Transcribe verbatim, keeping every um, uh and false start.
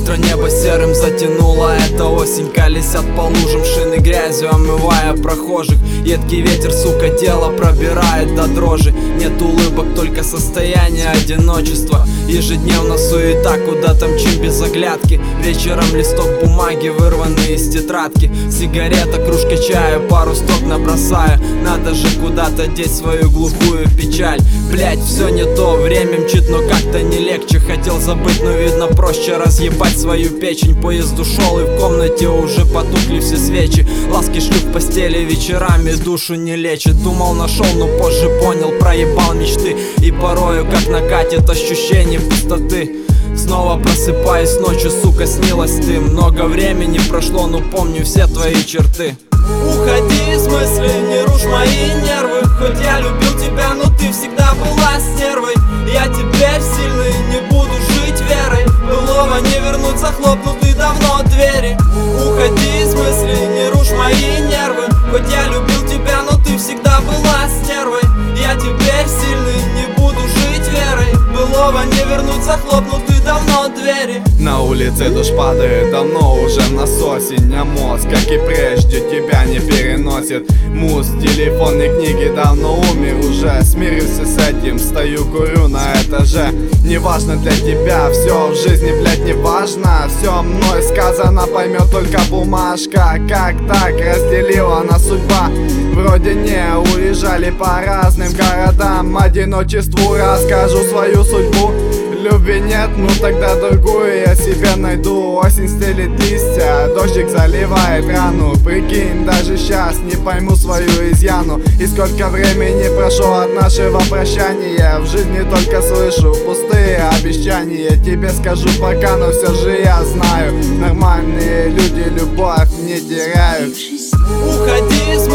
Быстро небо серым затянуло, это осень. Колесят по лужам шины грязью, омывая прохожих. Едкий ветер, сука, тело пробирает до дрожи. Нет улыбок, только состояние одиночества. Ежедневно суета, куда там мчим без оглядки. Вечером листок бумаги, вырванный из тетрадки. Сигарета, кружка чая, пару строк набросаю. Надо же куда-то деть свою глухую печаль. Блять, все не то, время мчит, но как-то не легче. Хотел забыть, но видно проще разъебать свою печень. Поезд ушел, и в комнате уже потухли все свечи. Ласки шлю в постели вечерами, душу не лечит. Думал, нашел, но позже понял, проебал мечты. И порою, как накатит ощущение пустоты. Снова просыпаюсь ночью, сука, снилась ты. Много времени прошло, но помню все твои черты. Уходи из мысли, не рушь мои нервы. Хоть я любил тебя, но ты всегда была стервой. Я теперь сильный, не буду жить верой. Былого не вернуть, захлопнуты давно двери. Уходи из мысли, не рушь мои нервы. Хоть я любил тебя, но ты всегда была стервой. Я теперь сильный, не буду жить верой. Былого не вернуть, захлопнуты давно двери. На улице дождь падает, давно уже в насосе. А мозг, как и прежде, тебя не переносит. Муз, телефонные книги давно умер уже. Смирился с этим, стою, курю на этаже. Неважно для тебя, все в жизни, блять, не важно. Все мной сказано, поймет только бумажка. Как так разделила нас судьба? Вроде не уезжали по разным городам. Одиночеству расскажу свою судьбу. Любви нет, ну тогда другую я себе найду. Осень стелит листья, дождик заливает рану. Прикинь, даже сейчас не пойму свою изъяну. И сколько времени прошло от нашего прощания. В жизни только слышу пустые обещания. Тебе скажу пока, но все же я знаю, нормальные люди любовь не теряют. Уходи из